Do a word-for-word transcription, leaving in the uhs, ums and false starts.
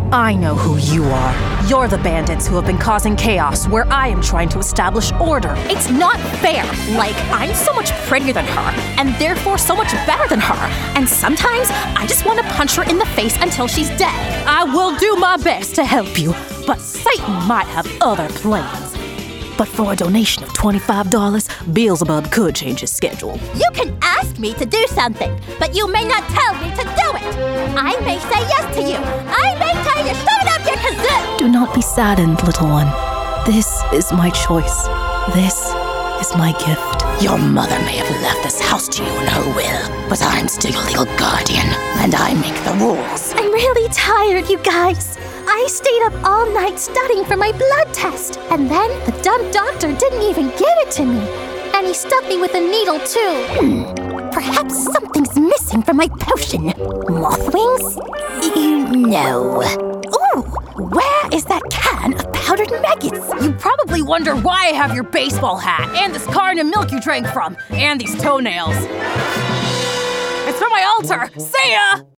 I know who you are. You're the bandits who have been causing chaos where I am trying to establish order. It's not fair. Like, I'm so much prettier than her, and therefore so much better than her. And sometimes I just want to punch her in the face until she's dead. I will do my best to help you, but Satan might have other plans. But for a donation of twenty-five dollars, Beelzebub could change his schedule. You can ask me to do something, but you may not tell me to do it. I may say yes to you. I may tell you, shut up, you kazoo! Do not be saddened, little one. This is my choice. This is my gift. Your mother may have left this house to you in her will, but I'm still your legal guardian, and I make the rules. I'm really tired, you guys. I stayed up all night studying for my blood test, and then the dumb doctor didn't even give it to me. And he stuck me with a needle, too. Hmm. Perhaps something's missing from my potion. Moth wings? You know. Ooh, where is that can of powdered maggots? You probably wonder why I have your baseball hat, and this carton of milk you drank from, and these toenails. It's from my altar. See ya!